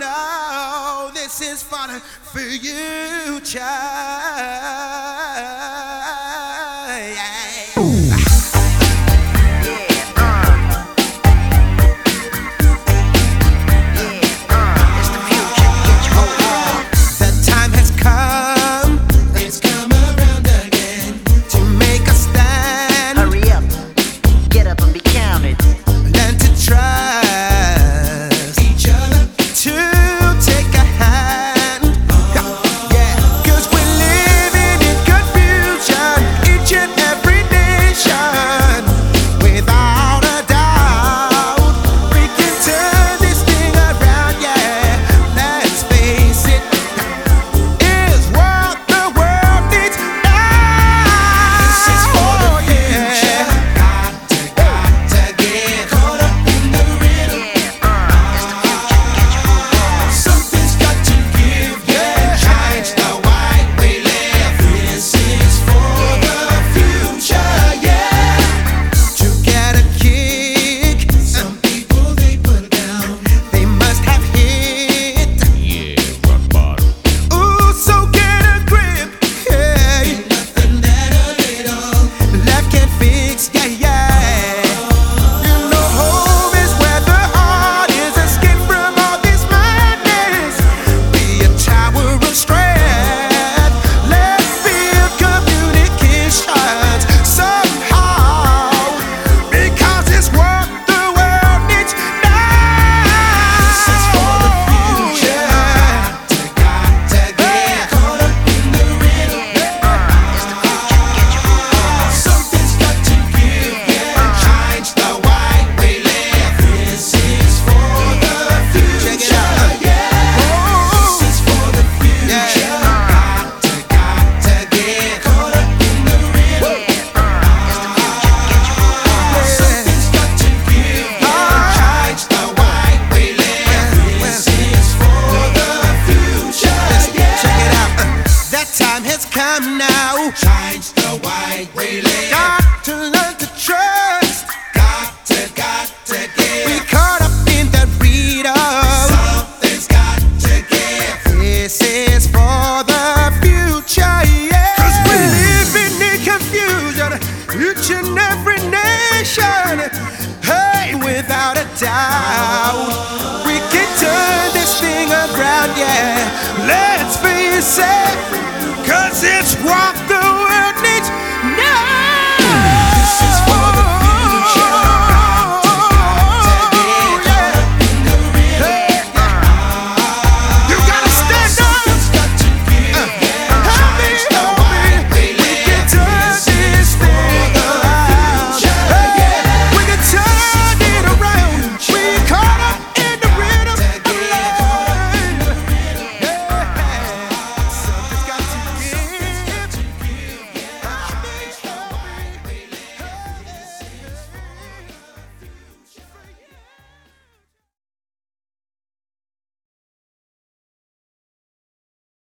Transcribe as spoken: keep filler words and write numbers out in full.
no, this is for the future. Come now, change the way we live. Got to learn to trust. Got to, got to give. We caught up in the rhythm. Something's got to give. This is for the future, yeah. 'Cause we live in confusion, each and every nation. Hey, without a doubt, we can turn this thing around, yeah. Let's face it, 'cause it's walk the